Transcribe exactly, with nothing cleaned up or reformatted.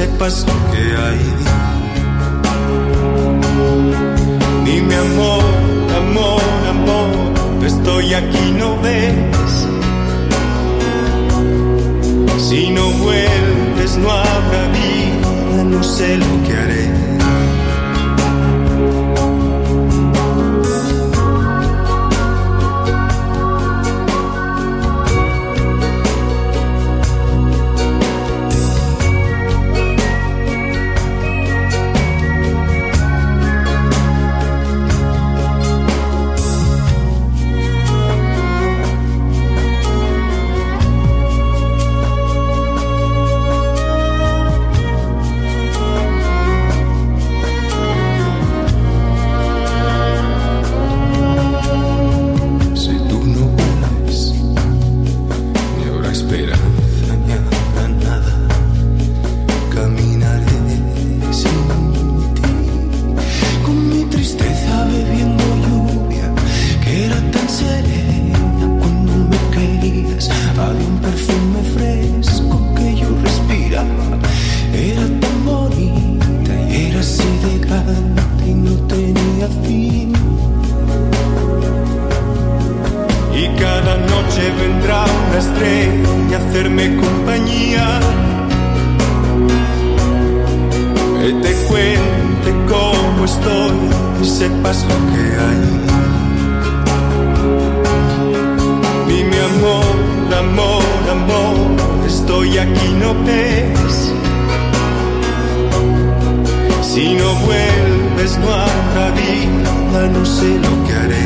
sepas lo que hay. Dime amor, amor, amor, estoy aquí, ¿no ves? Si no vuelves no habrá vida, no sé lo que haré. Si no vuelves no habrá vida, no sé lo que haré.